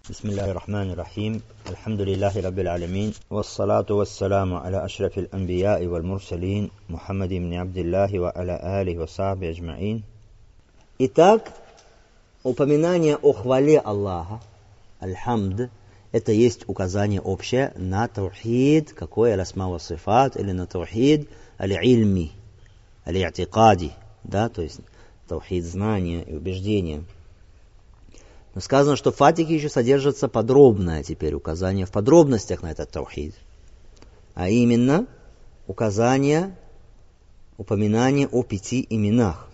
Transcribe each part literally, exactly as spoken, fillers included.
بسم الله الرحمن الرحيم الحمد لله رب العالمين والصلاة والسلام على أشرف الأنبياء والمرسلين محمد بن عبد الله وعلى آله وصحبه أجمعين. Итак, упоминание о хвале Аллаха, аль-хамд, это есть указание общее на таухид, какое аль-асма ва сифат, или на таухид аль-ильми, аль-и'тикади, да, то есть таухид знания и убеждения. Но сказано, что в Фатихе еще содержится подробное теперь указание в подробностях на этот таухид. А именно, указание, упоминание о пяти именах.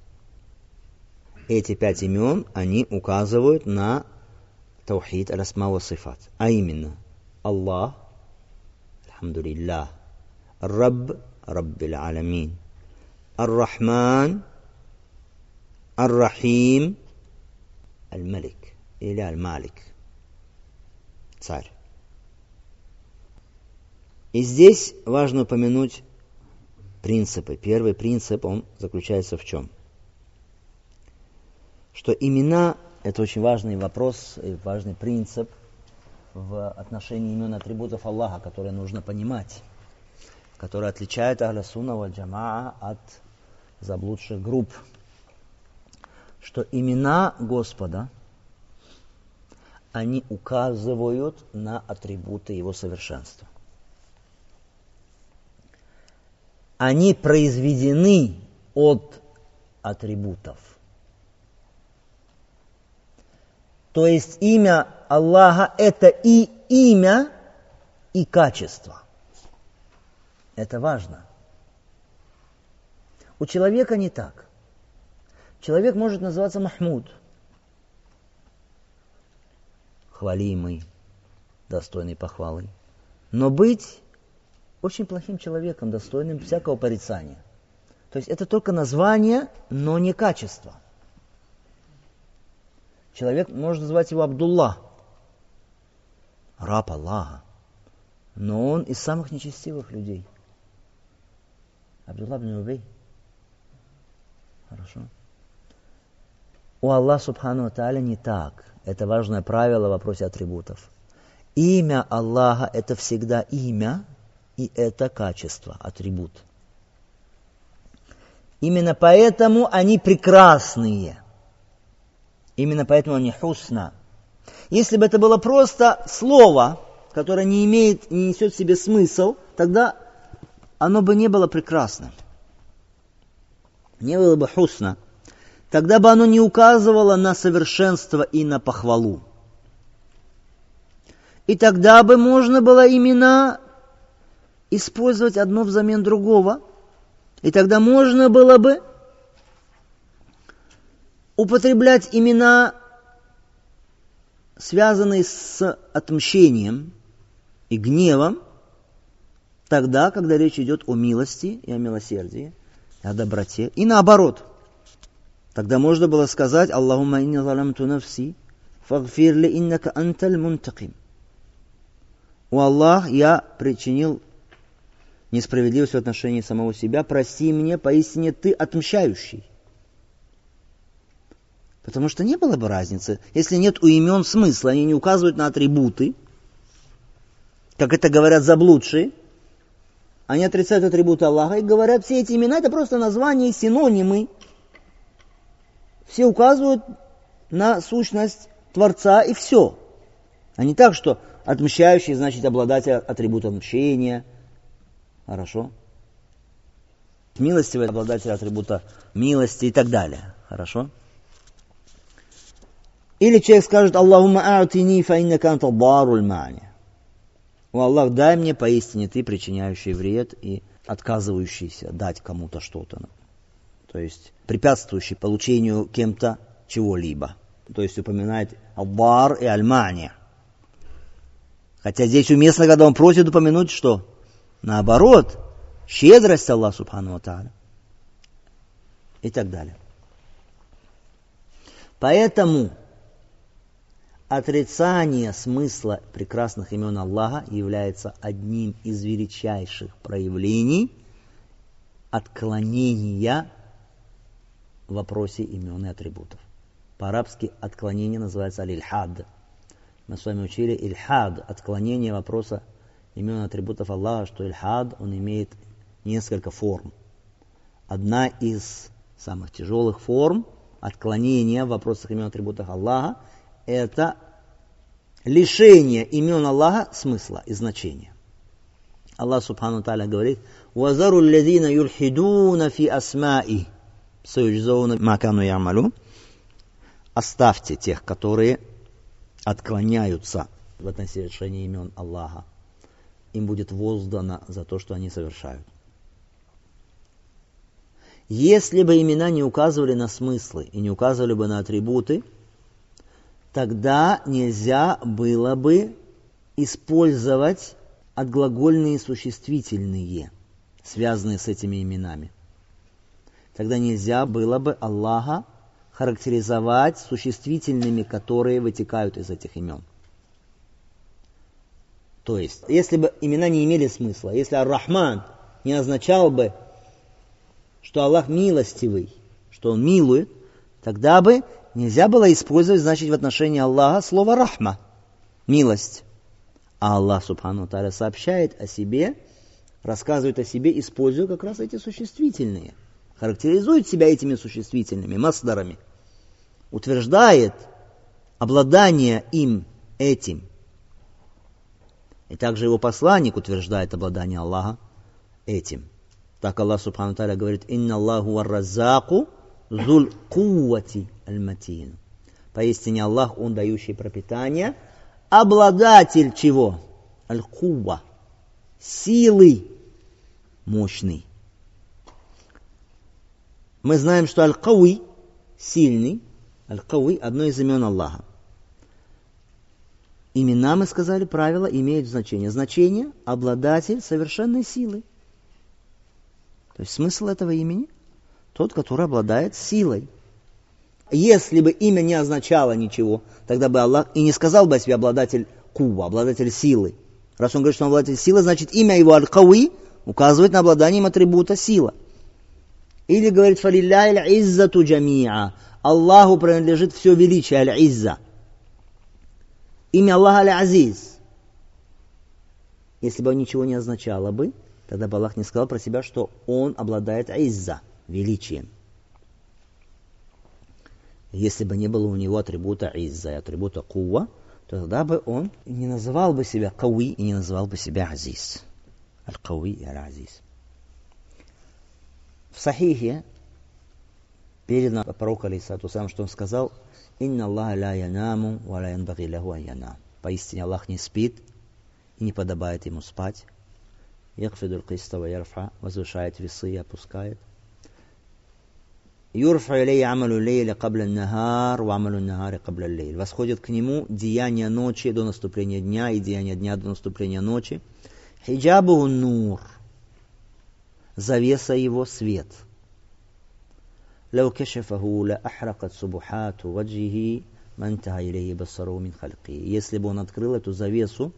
Эти пять имен, они указывают на таухид аль-асма ва сифат. А именно, Аллах, альхамдулиллах, Рабб, Раббил аламин, Ар-Рахман, Ар-Рахим, Аль-Малик или Аль-Малик, царь. И здесь важно упомянуть принципы. Первый принцип, он заключается в чем? Что имена – это очень важный вопрос, и важный принцип в отношении имен и атрибутов Аллаха, которые нужно понимать, которые отличают Ахля Сунна валь Джамаа от заблудших групп. Что имена Господа, они указывают на атрибуты Его совершенства. Они произведены от атрибутов. То есть имя Аллаха – это и имя, и качество. Это важно. У человека не так. Человек может называться Махмуд, хвалимый, достойный похвалы, но быть очень плохим человеком, достойным всякого порицания. То есть это только название, но не качество. Человек может называть его Абдулла, раб Аллаха, но он из самых нечестивых людей. Абдулла ибн Убей. Хорошо. У Аллаха Субхану ва Тааля не так. Это важное правило в вопросе атрибутов. Имя Аллаха – это всегда имя, и это качество, атрибут. Именно поэтому они прекрасные. Именно поэтому они хусна. Если бы это было просто слово, которое не имеет, не несет в себе смысл, тогда оно бы не было прекрасным. Не было бы хусна. Тогда бы оно не указывало на совершенство и на похвалу. И тогда бы можно было имена использовать одно взамен другого. И тогда можно было бы употреблять имена, связанные с отмщением и гневом, тогда, когда речь идет о милости и о милосердии, о доброте. И наоборот. Тогда можно было сказать: «Аллахумма инни заламту нафси, фагфир ли иннака анталь мунтаким». «О Аллах, я причинил несправедливость в отношении самого себя, прости мне, поистине ты отмщающий». Потому что не было бы разницы, если нет у имен смысла, они не указывают на атрибуты, как это говорят заблудшие. Они отрицают атрибуты Аллаха и говорят, все эти имена это просто названия, синонимы. Все указывают на сущность Творца и все. А не так, что отмщающий значит обладатель атрибута отмщения. Хорошо. Милостивый обладатель атрибута милости и так далее. Хорошо. Или человек скажет: «Аллахумма а'тини фа иннака анта даруль ма'ни». «О Аллах, дай мне, поистине ты причиняющий вред и отказывающийся дать кому-то что-то». То есть препятствующий получению кем-то чего-либо. То есть упоминает аль-дар и аль-ма'ни. Хотя здесь уместно, когда он просит упомянуть, что наоборот, щедрость Аллаха Субхану ва Тааля. И так далее. Поэтому отрицание смысла прекрасных имен Аллаха является одним из величайших проявлений отклонения в вопросе имен и атрибутов. По-арабски отклонение называется аль-ильхад. Мы с вами учили ильхад, отклонение вопроса имен и атрибутов Аллаха, что ильхад, он имеет несколько форм. Одна из самых тяжелых форм отклонения в вопросах имен и атрибутов Аллаха – это лишение имен Аллаха смысла и значения. Аллах Субхану Тааля говорит: «Вазару ллазина юльхидуна фи асмаи, саюджзауна ма кану я'малун». Оставьте тех, которые отклоняются в отношении имен Аллаха. Им будет воздано за то, что они совершают. Если бы имена не указывали на смыслы и не указывали бы на атрибуты, тогда нельзя было бы использовать отглагольные существительные, связанные с этими именами. Тогда нельзя было бы Аллаха характеризовать существительными, которые вытекают из этих имен. То есть, если бы имена не имели смысла, если Ар-Рахман не означал бы, что Аллах милостивый, что Он милует, тогда бы нельзя было использовать, значит, в отношении Аллаха слово «рахма» – милость. А Аллах Субхану Тааля сообщает о себе, рассказывает о себе, используя как раз эти существительные. Характеризует себя этими существительными, масдарами. Утверждает обладание им этим. И также его посланник утверждает обладание Аллаха этим. Так Аллах Субхану Тааля говорит: «Инна Аллаху вар-раззаку зуль куввати аль-матин». Поистине Аллах, Он дающий пропитание, обладатель чего? Аль-кувва. Силы мощный. Мы знаем, что Аль-Кауи, сильный, Аль-Кауи – одно из имен Аллаха. Имена, мы сказали, правила имеют значение. Значение – обладатель совершенной силы. То есть смысл этого имени – тот, который обладает силой. Если бы имя не означало ничего, тогда бы Аллах и не сказал бы о себе обладатель кува, обладатель силы. Раз он говорит, что он обладатель силы, значит имя его Аль-Кауи указывает на обладание им атрибута сила. Или говорит: «Фалилляхи аль-иззату джамиа». Аллаху принадлежит все величие, аль-изза. Имя Аллаха аль-Азиз. Если бы он ничего не означало бы, тогда бы Аллах не сказал про себя, что он обладает изза, величием. Если бы не было у него атрибута изза и атрибута кувва, то тогда бы он не называл бы себя кауи и не называл бы себя азиз. Аль-Кауи и аль-Азиз. В Сахихе передано от пророка, алейхиссалату вассалям, что он сказал: «Инна Аллаха ла янаму, ва ла янбаги лаху ан янам». Поистине Аллах не спит и не подобает ему спать. Яхфидуль киста ва ярфа, возвышает весы и опускает. Юрфа илей амалу лейля кабля нахар, ва амалу нахари кабля лейль. Восходит к нему деяния ночи до наступления дня и деяния дня до наступления ночи. Хиджабу нур. Завеса его свет. Лау кашафаху ла ахракат субухату ваджихи мантаха илейхи басару мин хальки. Если бы он открыл эту завесу,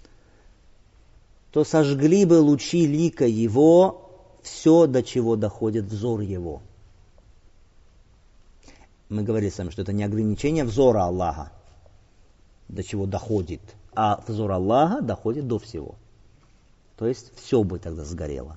то сожгли бы лучи лика его все, до чего доходит взор его. Мы говорили с вами, что это не ограничение взора Аллаха, до чего доходит, а взор Аллаха доходит до всего. То есть все бы тогда сгорело.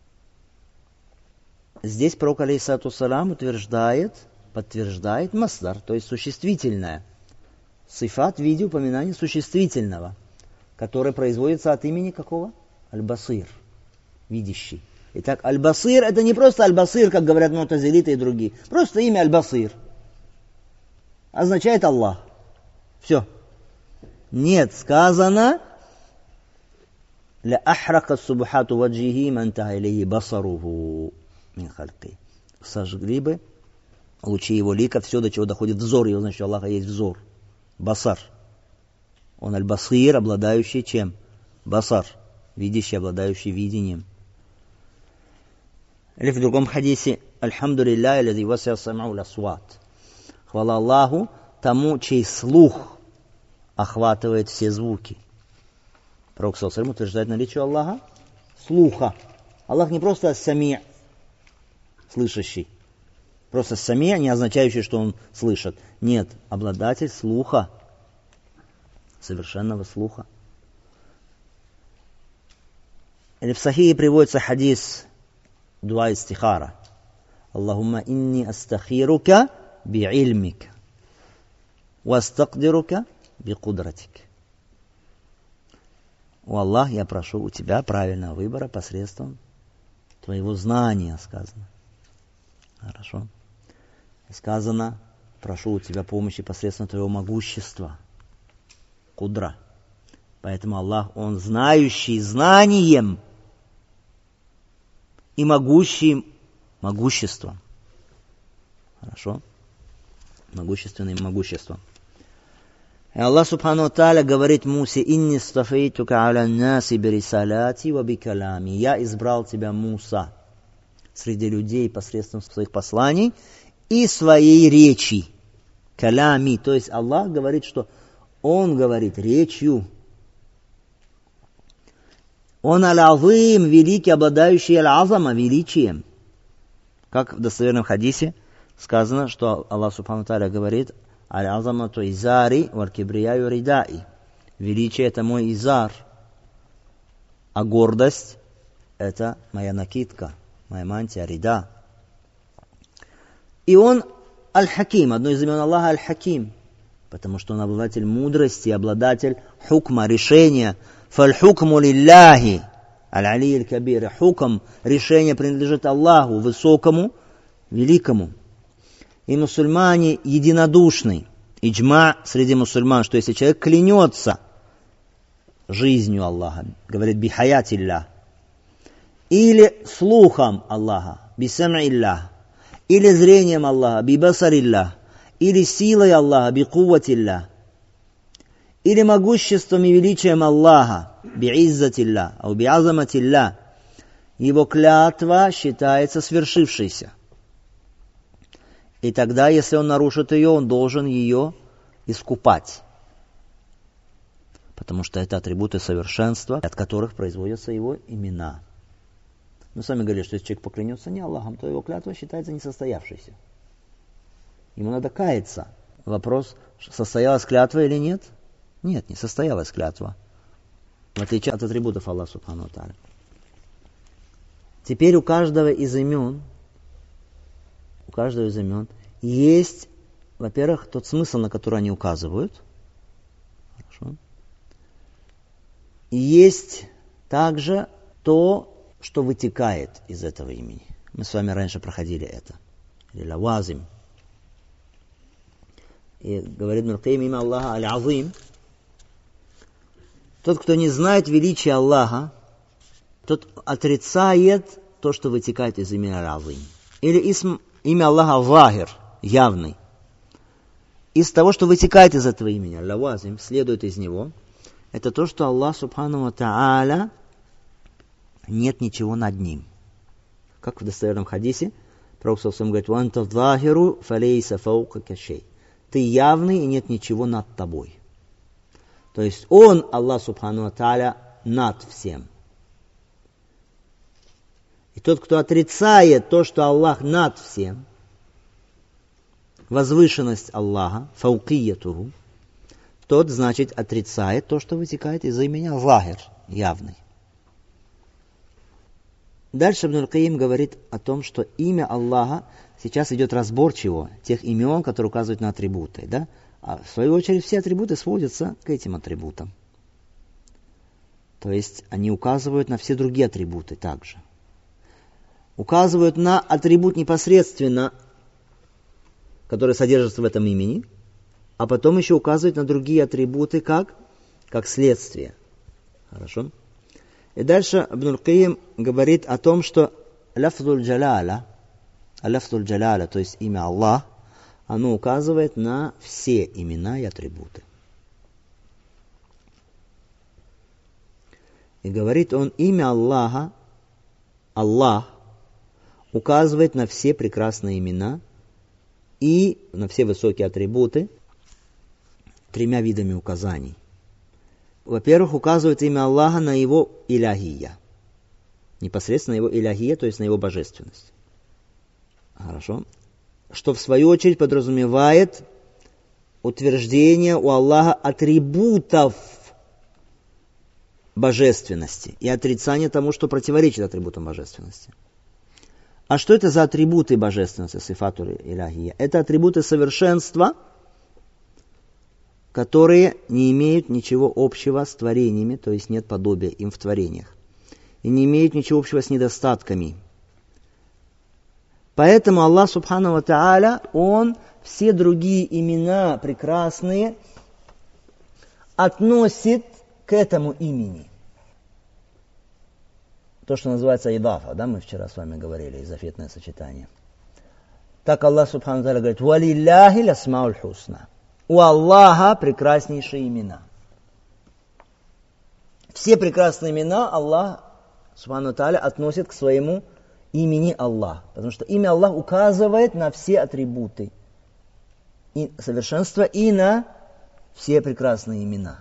Здесь пророк, алейхиссалату вассалям, утверждает, подтверждает масдар, то есть существительное. Сифат в виде упоминания существительного, которое производится от имени какого? Аль-Басир, видящий. Итак, Аль-Басир — это не просто Аль-Басир, как говорят му'тазилиты и другие. Просто имя Аль-Басир означает Аллах. Все. Нет, сказано: «Ля ахрака субхату ваджихи мантаха илейхи басаруху мин хальки». Сожгли бы лучи его лика все, до чего доходит взор его. Значит, у Аллаха есть взор. Басар. Он аль-Басир, обладающий чем? Басар. Видящий, обладающий видением. Или в другом хадисе: «Альхамдулиллахи аллази васиа сам'у ал-асват». Хвала Аллаху, тому, чей слух охватывает все звуки. Пророк саллаллаху алейхи ва саллям утверждает наличие Аллаха слуха. Аллах не просто ас-сами', слышащий. Просто ас-сами' не означающий, что он слышит. Нет, обладатель слуха. совершенного слуха. Или в Сахихе приводится хадис дуа истихара. Аллахумма инни астахирука би'ильмика ва астакдирука бикудратика. О Аллах, я прошу у тебя правильного выбора посредством твоего знания, сказано. Хорошо. Сказано, прошу у тебя помощи посредством твоего могущества. Кудра. Поэтому Аллах, Он знающий знанием и могущий могуществом. Хорошо? Могущественным могуществом. И Аллах Субхану ва Тааля говорит Мусе: «Инни стафейтука аля наси бирисаляти ва бикалями». Я избрал тебя, Муса, среди людей посредством своих посланий и своей речи. Калями. То есть Аллах говорит, что Он говорит речью. Он аль-азим, великий, обладающий аль-азама, величием. Как в достоверном хадисе сказано, что Аллах Субхану ва Тааля говорит: аль-азама то изари, валь-кибрияю ридаи. Величие — это мой изар, а гордость — это моя накидка, моя мантия, рида. И он аль-хаким, одно из имен Аллаха аль-хаким, потому что он обладатель мудрости, обладатель хукма, решения. Фаль-хукму лилляхи, аль-али аль-кабир. Хукм, решение принадлежит Аллаху, высокому, великому. И мусульмане единодушны. Иджма среди мусульман, что если человек клянется жизнью Аллаха, говорит бихаятиллях, или слухом Аллаха, бисам'иллях, или зрением Аллаха, бибасариллях, или силой Аллаха, бикувватиллях, или могуществом и величием Аллаха, би'иззатиллях, а би'азаматиллях, его клятва считается свершившейся. И тогда, если он нарушит ее, он должен ее искупать. Потому что это атрибуты совершенства, от которых производятся его имена. Мы с вами говорили, что если человек поклянется не Аллахом, то его клятва считается несостоявшейся. Ему надо каяться. Вопрос, состоялась клятва или нет? Нет, не состоялась клятва. В отличие от атрибутов Аллаха Субхану ва Тааля. Теперь у каждого из имен У каждого из имен есть, во-первых, тот смысл, на который они указывают. Хорошо. И есть также то, что вытекает из этого имени. Мы с вами раньше проходили это. Или лавазим. И говорит Ибн аль-Кайим, имя Аллаха аль-Азим. Тот, кто не знает величия Аллаха, тот отрицает то, что вытекает из имени аль-Азим. Или исм Имя Аллаха Захир, явный. Из того, что вытекает из этого имени, лавазим, следует из него, это то, что Аллах Субхану ва Тааля нет ничего над ним. Как в достоверном хадисе, Пророк саллаллаху алейхи ва саллям говорит: «Ванта захиру фалейса фаука шей». Ты явный, и нет ничего над тобой. То есть Он, Аллах Субхану ва Тааля, над всем. И тот, кто отрицает то, что Аллах над всем, возвышенность Аллаха, фаукиятуху, тот, значит, отрицает то, что вытекает из имени Захир, явный. Дальше Ибн аль-Кайим говорит о том, что имя Аллаха, сейчас идет разбор чего? Тех имен, которые указывают на атрибуты. Да? А в свою очередь все атрибуты сводятся к этим атрибутам. То есть они указывают на все другие атрибуты также. Указывают на атрибут непосредственно, который содержится в этом имени, а потом еще указывают на другие атрибуты как, как следствие. Хорошо? И дальше Ибн аль-Кайим говорит о том, что лафзуль джаляля, лафзуль джаляля, то есть имя Аллах, оно указывает на все имена и атрибуты. И говорит он, имя Аллаха, Аллах, указывает на все прекрасные имена и на все высокие атрибуты тремя видами указаний. Во-первых, указывает имя Аллаха на его иляхия. Непосредственно на его иляхия, то есть на его божественность. Хорошо. Что в свою очередь подразумевает утверждение у Аллаха атрибутов божественности и отрицание тому, что противоречит атрибутам божественности. А что это за атрибуты божественности, сифату иляхия? Это атрибуты совершенства, которые не имеют ничего общего с творениями, то есть нет подобия им в творениях, и не имеют ничего общего с недостатками. Поэтому Аллах Субхану ва Тааля, Он все другие имена прекрасные относит к этому имени. То, что называется идафа, да, мы вчера с вами говорили, изофетное сочетание. Так Аллах Субхану ва Тааля говорит: «Валилляхи лясмауль хусна». У Аллаха прекраснейшие имена. Все прекрасные имена Аллах Субхану ва Тааля относит к своему имени Аллах. Потому что имя Аллах указывает на все атрибуты и совершенства и на все прекрасные имена.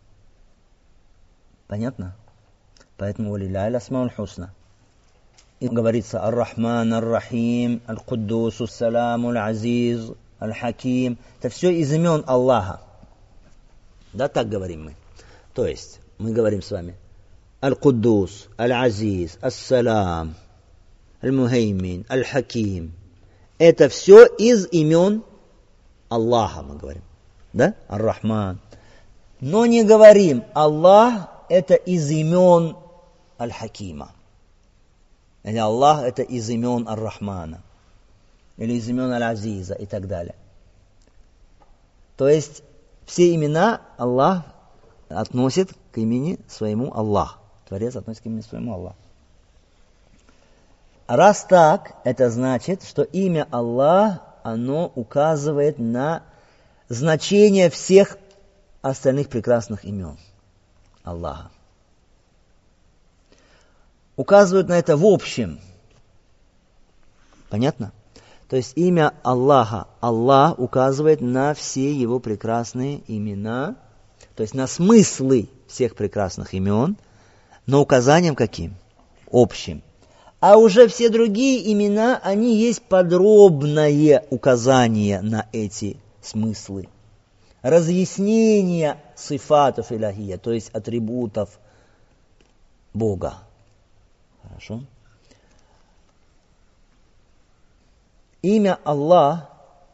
Понятно? Поэтому «Валилляхи лясмауль хусна». И говорится «Ар-Рахман, Ар-Рахим, Аль-Куддус, Ас-Салам, Аль-Азиз, Аль-Хаким». Это все из имен Аллаха. Да, так говорим мы. То есть, мы говорим с вами Аль-Куддус, Аль-Азиз, Ас-Салам, Аль-Мухаймин, Аль-Хаким. Это все из имен Аллаха, мы говорим. Да? Ар-Рахман. Но не говорим Аллах это из имен Аль-Хакима. Или Аллах это из имен Ар-Рахмана. Или из имен Аль-Азиза и так далее. То есть все имена Аллах относит к имени своему Аллах. Творец относит к имени своему Аллах. Раз так, это значит, что имя Аллах, оно указывает на значение всех остальных прекрасных имен Аллаха. Указывают на это в общем. Понятно? То есть имя Аллаха, Аллах, указывает на все его прекрасные имена, то есть на смыслы всех прекрасных имен, но указанием каким? Общим. А уже все другие имена, они есть подробное указание на эти смыслы. Разъяснение сифатов иляхия, то есть атрибутов Бога. Хорошо? Имя Аллах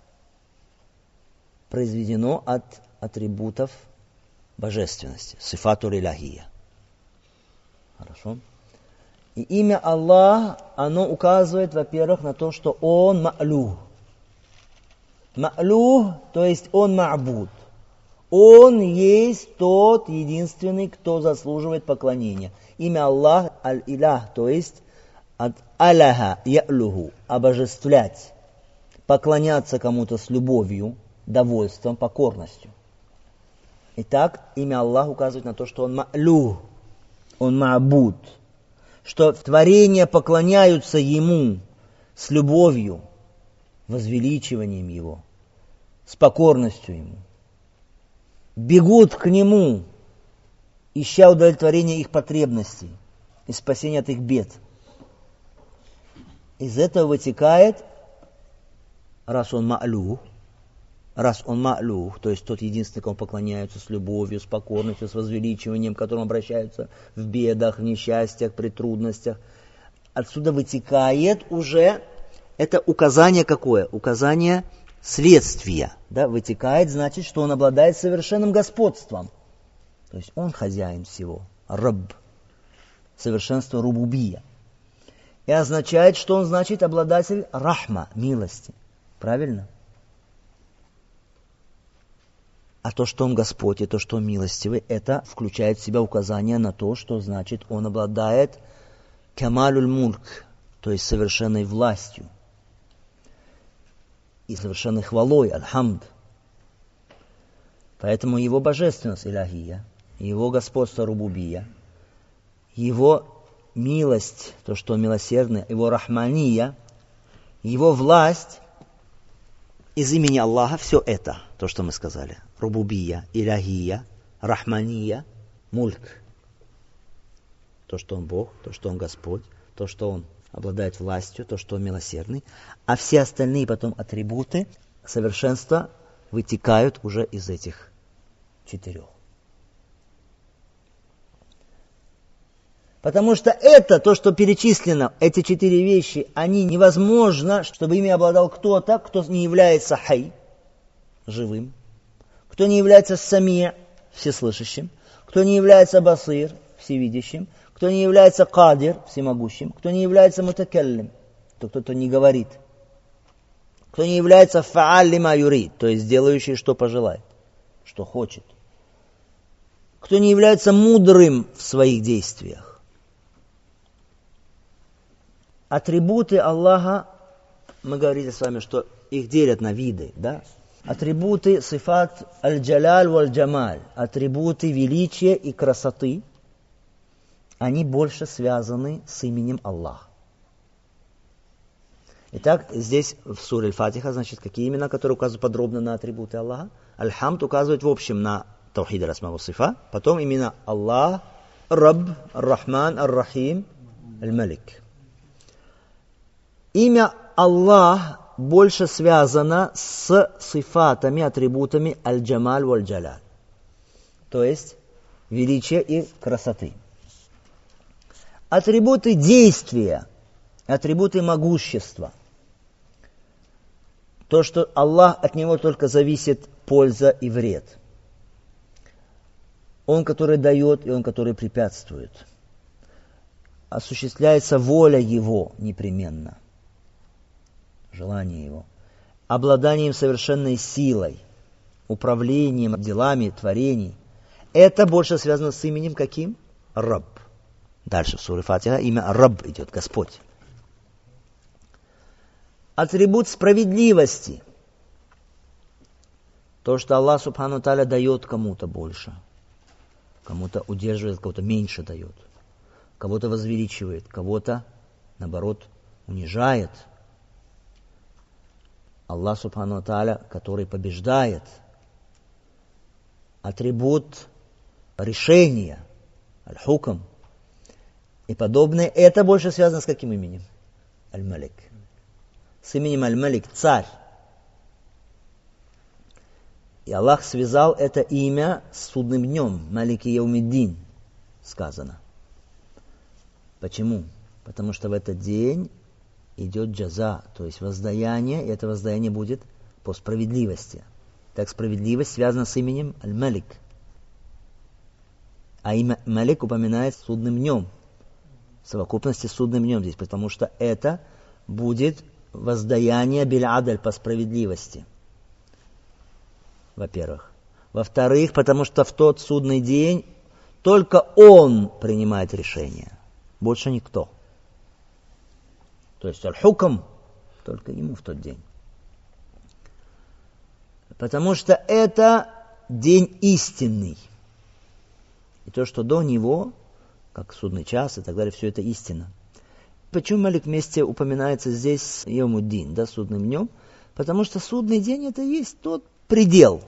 произведено от атрибутов божественности, сифату иляхия. Хорошо? И имя Аллах, оно указывает, во-первых, на то, что Он ма'лух. Ма'лух, то есть Он ма'буд. Он есть тот единственный, кто заслуживает поклонения. Имя Аллах аль-Илях, то есть от аляха я'луху, обожествлять, поклоняться кому-то с любовью, довольством, покорностью. Итак, имя Аллах указывает на то, что Он ма'лух, Он ма'буд, что творения поклоняются Ему с любовью, возвеличиванием Его, с покорностью Ему. Бегут к Нему, ища удовлетворения их потребностей и спасения от их бед. Из этого вытекает, раз Он ма'лух, раз Он ма'лух, то есть тот единственный, кому поклоняются с любовью, с покорностью, с возвеличиванием, к которому обращаются в бедах, в несчастьях, при трудностях, отсюда вытекает уже это указание какое? Указание следствия. Да? Вытекает, значит, что Он обладает совершенным господством. То есть Он хозяин всего. Рабб. Совершенство рубубия. И означает, что Он, значит, обладатель рахма, милости. Правильно? А то, что Он Господь, и то, что Он милостивый, это включает в себя указание на то, что, значит, Он обладает камалюль мульк, то есть совершенной властью и совершенной хвалой, аль-хамд. Поэтому Его божественность иляхия, Его господство рубубия, Его милость, то, что Он милосердный, Его рахмания, Его власть из имени Аллаха, все это, то, что мы сказали, рубубия, иляхия, рахмания, мульк. То, что Он Бог, то, что Он Господь, то, что Он обладает властью, то, что Он милосердный. А все остальные потом атрибуты совершенства вытекают уже из этих четырех. Потому что это, то, что перечислено, эти четыре вещи, они невозможно, чтобы ими обладал кто-то, кто не является хай, живым, кто не является самия, всеслышащим, кто не является басир, всевидящим, кто не является кадир, всемогущим, кто не является мутакаллим, то кто-то не говорит, кто не является фааль лима юрид, то есть делающий, что пожелает, что хочет, кто не является мудрым в своих действиях. Атрибуты Аллаха, мы говорили с вами, что их делят на виды, да? Атрибуты сифат аль-джалаль валь-джамаль, атрибуты величия и красоты, они больше связаны с именем Аллах. Итак, здесь в суре Аль-Фатиха, значит, какие имена, которые указывают подробно на атрибуты Аллаха? Аль-Хамд указывает в общем на таухид аль-асма ва-сифа, потом имена Аллах, Рабб, Ар-Рахман, Ар-Рахим, Аль-Малик. Имя Аллах больше связано с сифатами, атрибутами аль-джамаль валь-джалаль, то есть величия и красоты. Атрибуты действия, атрибуты могущества, то, что Аллах, от него только зависит польза и вред. Он, который дает, и он, который препятствует. Осуществляется воля его непременно. Желание его, обладанием совершенной силой, управлением делами, творений. Это больше связано с именем каким? Рабб. Дальше в суре Фатиха имя Рабб идет, Господь. Атрибут справедливости. То, что Аллах Субхану Тааля дает кому-то больше, кому-то удерживает, кого-то меньше дает, кого-то возвеличивает, кого-то, наоборот, унижает. Аллах Субхану Тааля, который побеждает. Атрибут решения, аль-хукм и подобное, это больше связано с каким именем? Аль-Малик. С именем Аль-Малик, царь. И Аллах связал это имя с судным днем, Малики Яумиддин, сказано. Почему? Потому что в этот день идет джаза, то есть воздаяние, и это воздаяние будет по справедливости. Так справедливость связана с именем Аль-Малик. А имя Малик упоминается судным днем, в совокупности с судным днем здесь, потому что это будет воздаяние биль-адаль по справедливости. Во-первых. Во-вторых, потому что в тот судный день только он принимает решение, больше никто. То есть аль-хукм только ему в тот день. Потому что это день истинный. И то, что до него, как судный час и так далее, все это истина. Почему Малик вместе упоминается здесь с Яумуддин, да, судным днем? Потому что судный день это и есть тот предел,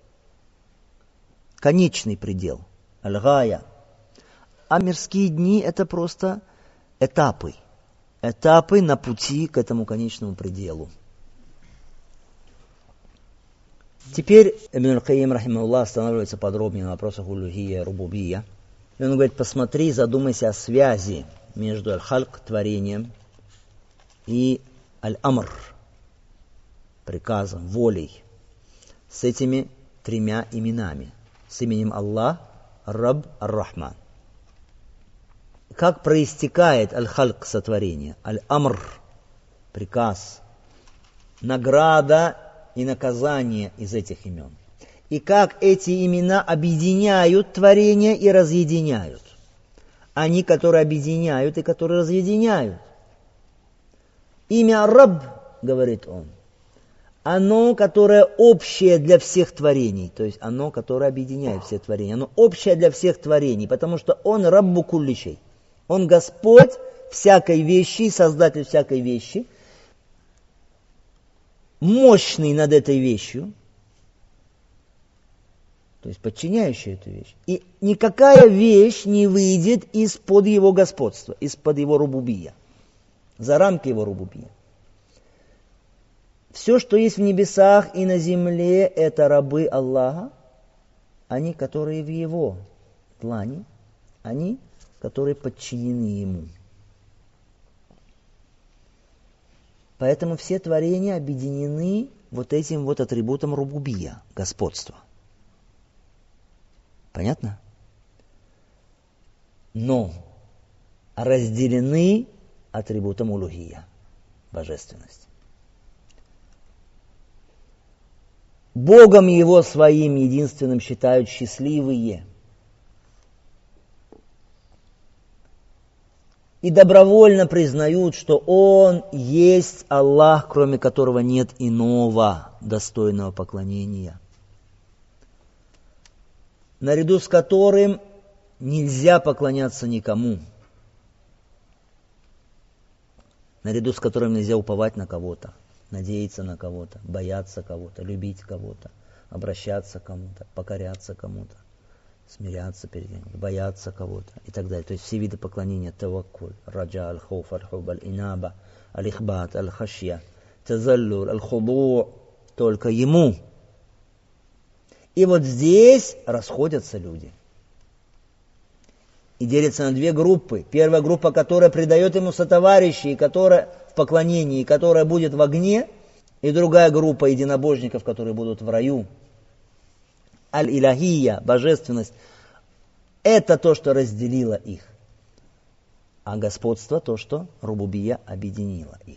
конечный предел, аль-гая. А мирские дни это просто этапы. Этапы на пути к этому конечному пределу. Теперь Ибн аль-Кайим, рахимахуллах, останавливается подробнее на вопросах улухия, рубубия. И он говорит, посмотри, задумайся о связи между аль-Халк, творением, и аль-Амр, приказом, волей, с этими тремя именами. С именем Аллах, Рабб, Ар-Рахман. Как проистекает аль-Халк, сотворение, аль-Амр, приказ, награда и наказание из этих имен. И как эти имена объединяют творение и разъединяют. Они, которые объединяют и которые разъединяют. Имя Рабб, говорит он, оно, которое общее для всех творений, то есть оно, которое объединяет все творения, оно общее для всех творений, потому что он Раббу кулли шей. Он Господь всякой вещи, Создатель всякой вещи, мощный над этой вещью, то есть подчиняющий эту вещь. И никакая вещь не выйдет из-под его господства, из-под его рубубия, за рамки его рубубия. все, что есть в небесах и на земле, это рабы Аллаха, они, которые в Его длани, они, которые подчинены Ему. Поэтому все творения объединены вот этим вот атрибутом рубубия, господства. Понятно? Но разделены атрибутом улухия, божественности. Богом Его своим единственным считают счастливые. И добровольно признают, что Он есть Аллах, кроме которого нет иного достойного поклонения, наряду с которым нельзя поклоняться никому, наряду с которым нельзя уповать на кого-то, надеяться на кого-то, бояться кого-то, любить кого-то, обращаться к кому-то, покоряться кому-то, смиряться перед ним, бояться кого-то и так далее. То есть все виды поклонения: таваккуль, раджа, аль-хауф, аль-хуб, аль-инаба, аль-ихбат, аль-хашья, тазаллюр, аль-худу, только Ему. И вот здесь расходятся люди. И делятся на две группы. Первая группа, которая предает Ему сотоварищи, и которая в поклонении, и которая будет в огне. И другая группа единобожников, которые будут в раю. Аль-Илахия, божественность, это то, что разделило их. А господство то, что рубубия объединило их.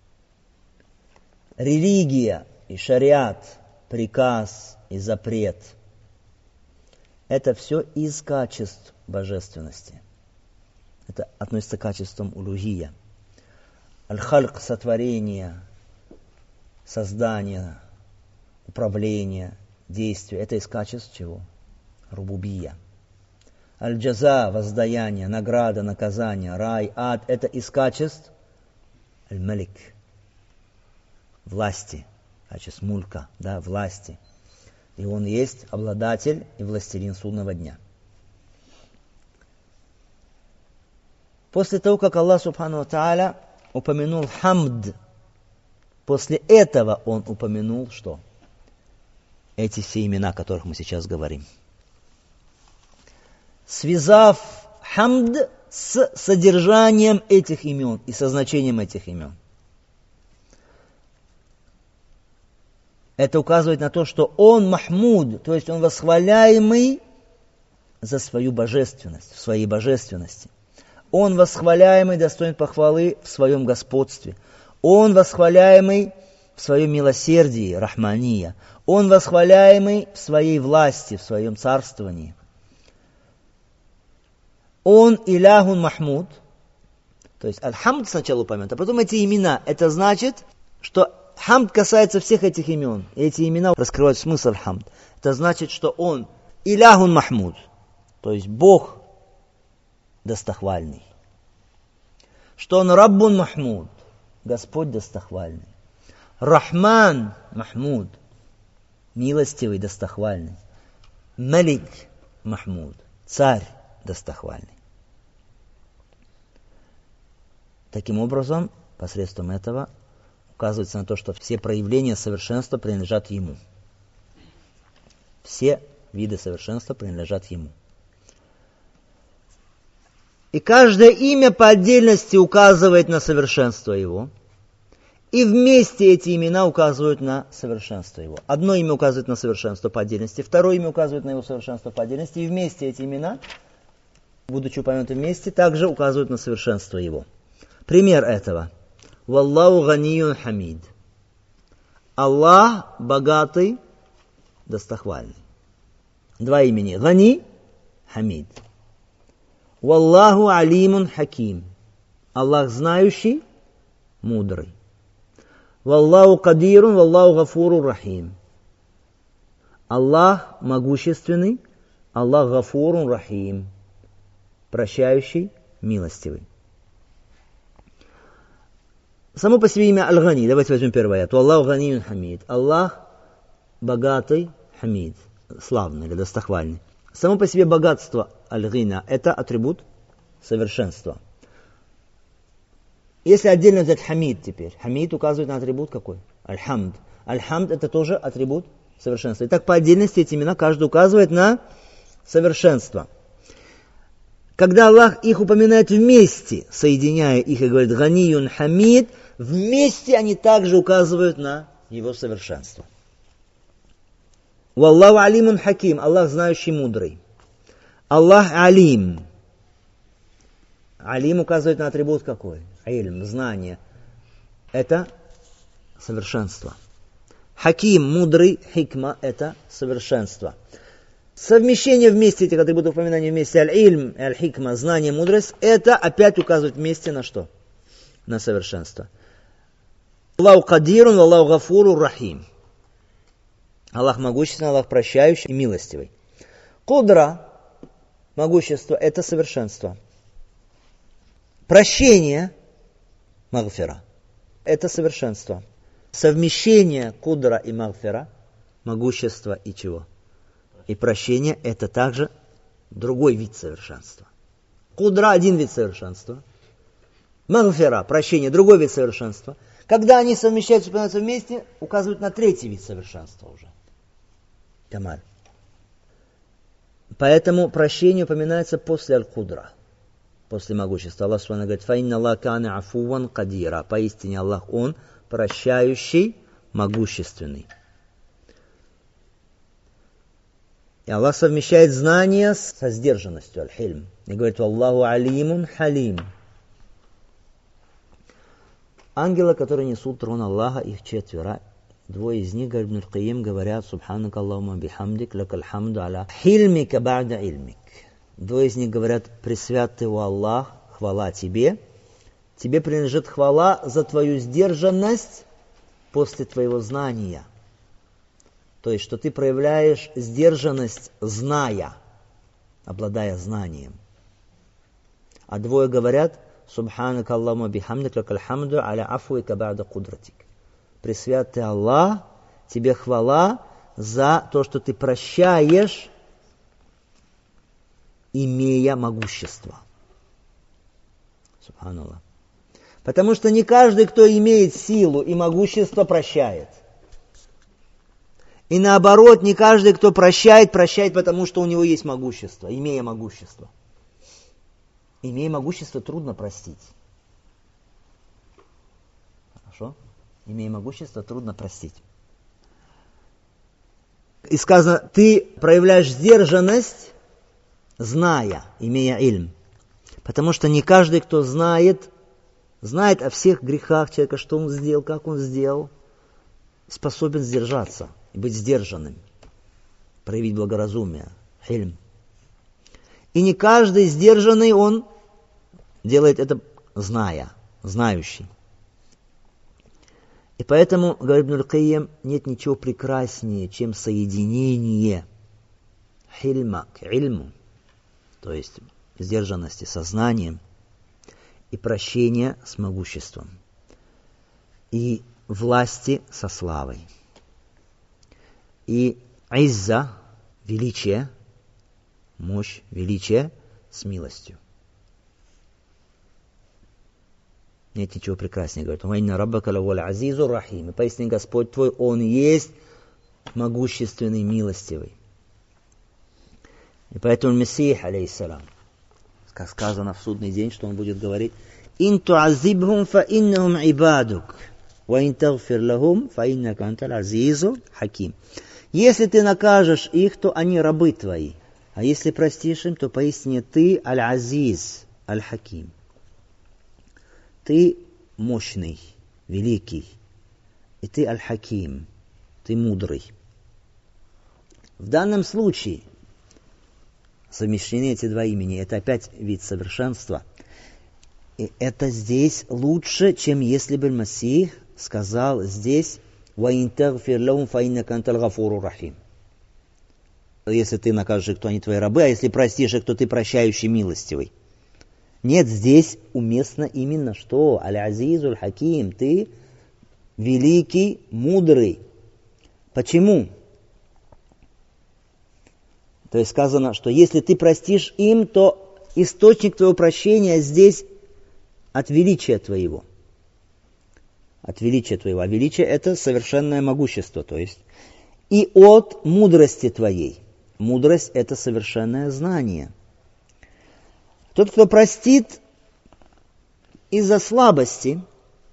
Религия и шариат, приказ и запрет – это все из качеств божественности. Это относится к качествам улухия. Аль-Хальк – сотворение, создание, управление, действие. Это из качеств чего? Рубубия. Аль-Джаза – воздаяние, награда, наказание, рай, ад – это из качеств Аль-Малик – власти, качеств мулька, да, власти. И Он есть обладатель и властелин судного дня. После того, как Аллах Субхану ва Тааля упомянул хамд, после этого Он упомянул что? Эти все имена, о которых мы сейчас говорим. Связав хамд с содержанием этих имен и со значением этих имен. Это указывает на то, что Он Махмуд, то есть Он восхваляемый за свою божественность, в своей божественности. Он восхваляемый, достоин похвалы в своем господстве. Он восхваляемый в своем милосердии, рахмания. Он восхваляемый в своей власти, в своем царствовании. Он Иляхун Махмуд, то есть Аль-Хамд сначала упомянут, а потом эти имена. Это значит, что хамд касается всех этих имен. И эти имена раскрывают смысл хамд. Это значит, что Он Иляхун Махмуд, то есть Бог достохвальный. Что Он Раббун Махмуд, Господь достохвальный. Рахман Махмуд, милостивый, достохвальный. Малик Махмуд, царь достохвальный. Таким образом, посредством этого указывается на то, что все проявления совершенства принадлежат Ему. Все виды совершенства принадлежат Ему. И каждое имя по отдельности указывает на совершенство Его. И вместе эти имена указывают на совершенство Его. Одно имя указывает на совершенство по отдельности, второе имя указывает на Его совершенство по отдельности. И вместе эти имена, будучи упомянуты вместе, также указывают на совершенство Его. Пример этого. Валлаху ганиюн хамид. Аллах богатый, достохвальный. Два имени. Гани, хамид. Валлаху алимун хаким. Аллах знающий, мудрый. Валлаху кадирун, валлаху гафуру рахим. Аллах могущественный, Аллах гафурун рахим. Прощающий, милостивый. Само по себе имя Аль-Гани. Давайте возьмем первый аят. Аллаху ганиюн хамид. Аллах богатый, хамид. Славный или достохвальный. Само по себе богатство Аль-Гина – это атрибут совершенства. Если отдельно взять хамид теперь. Хамид указывает на атрибут какой? Аль-Хамд. Аль-Хамд это тоже атрибут совершенства. Итак, по отдельности эти имена каждый указывает на совершенство. Когда Аллах их упоминает вместе, соединяя их и говорит «Ганиюн Хамид», вместе они также указывают на его совершенство. «Валлаху алимун хаким», Аллах знающий, мудрый. Аллах алим. Алим указывает на атрибут какой? Ильм, знание. Это совершенство. Хаким, мудрый, хикма, это совершенство. Совмещение вместе этих атрибутов упоминания вместе, аль-ильм, аль-хикма, знание, мудрость, это опять указывает вместе на что? На совершенство. Аллаху кадирун, Аллаху гафуру, рахим. Аллах могущественный, Аллах прощающий и милостивый. Кудра, могущество, это совершенство. Прощение, магфира, это совершенство. Совмещение кудра и магфира, могущество и чего? И прощение – это также другой вид совершенства. Кудра – один вид совершенства. Магфира – прощение – другой вид совершенства. Когда они совмещаются, упоминаются вместе, указывают на третий вид совершенства уже. Камаль. Поэтому прощение упоминается после аль-кудра, после могущества. Аллах Субхану говорит: «Фаинна Аллах кана афуван кадира». Поистине Аллах, Он прощающий, могущественный. И Аллах совмещает знания со сдержанностью, аль-хильм. И говорит: «Аллаху алимун халим». Ангелы, которые несут трон Аллаха, их четверо. Двое из них, говорит Ибн аль-Кайим, говорят: «Субханака Аллахума бихамдик, лакаль хамду аля хильмика ба'да ильмик». Двое из них говорят: «Пресвят ты, о Аллах, хвала тебе. Тебе принадлежит хвала за твою сдержанность после твоего знания». То есть, что ты проявляешь сдержанность, зная, обладая знанием. А двое говорят: «Субханака Аллахума бихамдик, лакаль хамду аля афуика ба'да кудратик». Пресвят ты, Аллах, тебе хвала за то, что ты прощаешь, имея могущество. Субханаллах. Потому что не каждый, кто имеет силу и могущество, прощает. И наоборот, не каждый, кто прощает, прощает, потому что у него есть могущество, имея могущество. Имея могущество, трудно простить. Хорошо? Имея могущество, трудно простить. И сказано: ты проявляешь сдержанность, зная, имея ильм. Потому что не каждый, кто знает, знает о всех грехах человека, что он сделал, как он сделал, способен сдержаться и быть сдержанным, проявить благоразумие, ильм. И не каждый сдержанный, он делает это зная, знающий. И поэтому, говорит Ибн аль-Кайим, нет ничего прекраснее, чем соединение хильма к ильму, то есть сдержанности со знанием, и прощения с могуществом, и власти со славой, и изза, величие, мощь, величие с милостью. Нет ничего прекраснее, говорит. «Вайна раббака лаваль азизу рахим». И поистине Господь твой, Он есть могущественный, милостивый. И поэтому Мессих, алейхиссалам, как сказано в судный день, что Он будет говорить: «Ин туазибхум фа иннахум ибадук, ва ин тагфир лахум фа иннака анталь азизу хаким». Если ты накажешь их, то они рабы твои. А если простишь им, то поистине ты аль-азиз, аль-хаким. Ты мощный, великий, и ты аль-хаким, ты мудрый. В данном случае совмещены эти два имени, это опять вид совершенства. И это здесь лучше, чем если бы Мессих сказал здесь: «Ва ин тагфир лахум фа иннака анталь гафуру рахим». Если ты накажешь их, то они твои рабы, а если простишь их, то ты прощающий, милостивый. Нет, здесь уместно именно что? Аль-Азизу, Аль-Хаким, ты великий, мудрый. Почему? То есть сказано, что если ты простишь им, то источник твоего прощения здесь от величия твоего. от величия твоего. А величие — это совершенное могущество, то есть. И от мудрости твоей. Мудрость — это совершенное знание. Тот, кто простит из-за слабости,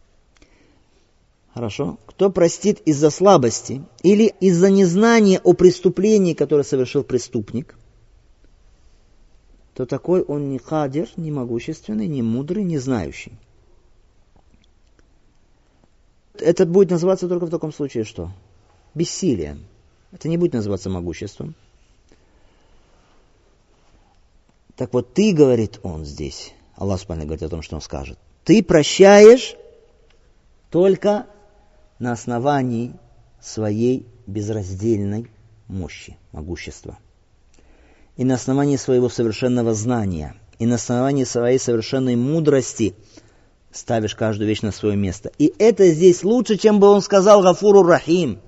хорошо, кто простит из-за слабости или из-за незнания о преступлении, которое совершил преступник, то такой он не кадир, не могущественный, не мудрый, не знающий. Это будет называться только в таком случае что? Бессилием. Это не будет называться могуществом. Так вот, ты, говорит он здесь, Аллах Субхану говорит о том, что он скажет, ты прощаешь только на основании своей безраздельной мощи, могущества. И на основании своего совершенного знания, и на основании своей совершенной мудрости ставишь каждую вещь на свое место. И это здесь лучше, чем бы он сказал Гафуру Рахим.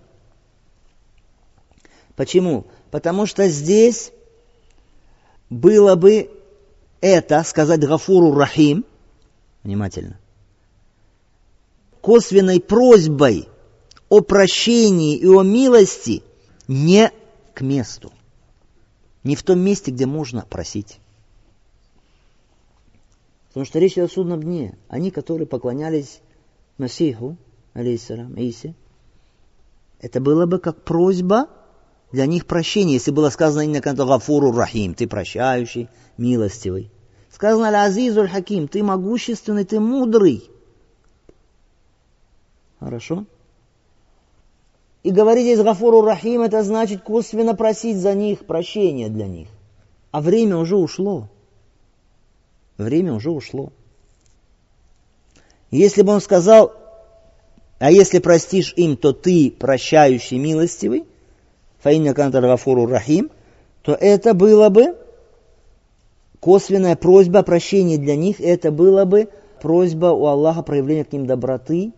Почему? Потому что здесь было бы это, сказать Гафуру Рахим, внимательно, косвенной просьбой о прощении и о милости не к месту. Не в том месте, где можно просить. Потому что речь идет о судном дне. Они, которые поклонялись Масиху, алейхиссалям, Исе, это было бы как просьба для них прощения, если было сказано именно как Гафуру Рахим, ты прощающий, милостивый. Сказано Аль-Азизуль Хаким, ты могущественный, ты мудрый. Хорошо? И говорить здесь Гафуру Рахим, это значит косвенно просить за них прощения для них. А время уже ушло. Время уже ушло. Если бы он сказал, а если простишь им, то ты прощающий, милостивый, фаинна кантар Гафуру Рахим, то это было бы косвенная просьба о прощении для них, это было бы просьба у Аллаха проявления к ним доброты,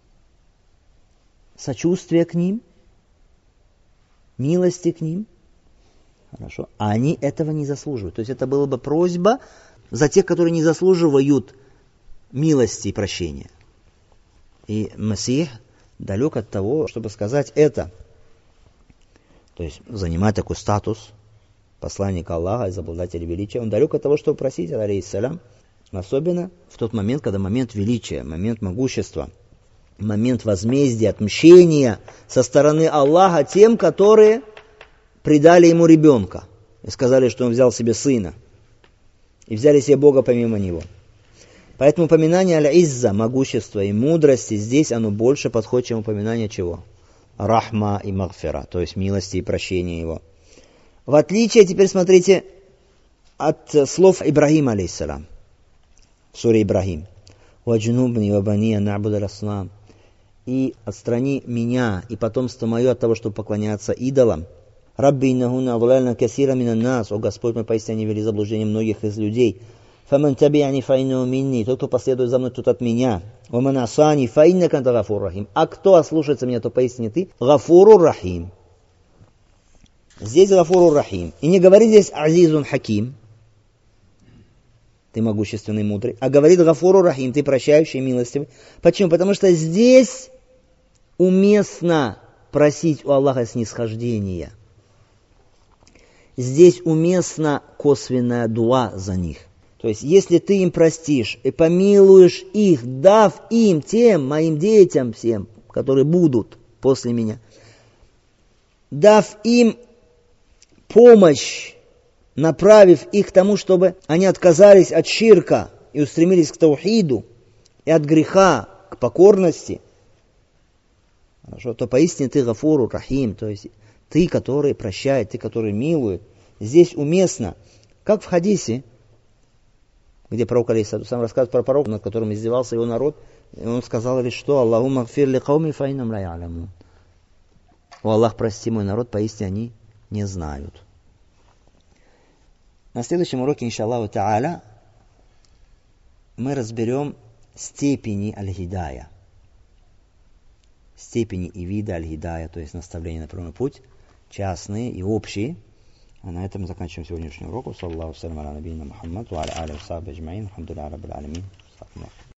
сочувствия к ним, милости к ним. Хорошо. А они этого не заслуживают. То есть это была бы просьба за тех, которые не заслуживают милости и прощения. И Масих далек от того, чтобы сказать это. То есть занимать такой статус посланника Аллаха, изобладателя величия. Он далек от того, чтобы просить, алейхиссалям, особенно в тот момент, когда момент величия, момент могущества, момент возмездия, отмщения со стороны Аллаха тем, которые предали ему ребенка и сказали, что он взял себе сына и взяли себе Бога помимо него. Поэтому упоминание аль-изза, могущества и мудрости, здесь оно больше подходит, чем упоминание чего? Рахма и магфира, то есть милости и прощения его. В отличие, теперь смотрите, от слов Ибрахима, алейхиссалям, в суре Ибрахим. «Ваджнубни вабания набуд аль-аснам». И отстрани меня и потомство мое от того, чтобы поклоняться идолам. «Рабби иннахунна адаляльна касира минан нас». О Господь мой, поистине они вели заблуждение многих из людей. «Фаман таби'ани фаиннаху минни». Тот, кто последует за мной, тот от меня. «Ваман асани фаиннака анта гафур рахим». А кто ослушается меня, то поистине ты Гафуру Рахим. Здесь Гафуру Рахим. И не говорит здесь Азизун Хаким, ты могущественный, мудрый, а говорит Гафуру Рахим, ты прощающий, милостивый. Почему? Потому что здесь уместно просить у Аллаха снисхождения. Здесь уместна косвенная дуа за них. То есть, если ты им простишь и помилуешь их, дав им, тем, моим детям всем, которые будут после меня, дав им помощь, направив их к тому, чтобы они отказались от ширка и устремились к таухиду, и от греха к покорности, хорошо, то поистине ты Гафуру Рахим, то есть ты, который прощает, ты, который милует. Здесь уместно, как в хадисе, где пророк алейхиссалям сам рассказывает про пророка, над которым издевался его народ, и он сказал лишь что: «Аллахумма гфир ли кауми фа иннахум ла я'ламун». О Аллах, прости мой народ, поистине они не знают. На следующем уроке, иншаллаху та'аля, мы разберем степени аль-хидая. Степени и виды аль-хидая, то есть наставления на прямой путь, частные и общие. А на этом заканчиваем сегодняшний урок. Саллаллаху салям аля набийна Мухаммад ва аля алихи ва сахбихи аджмаин. Алхамдулиллахи раббил аламин.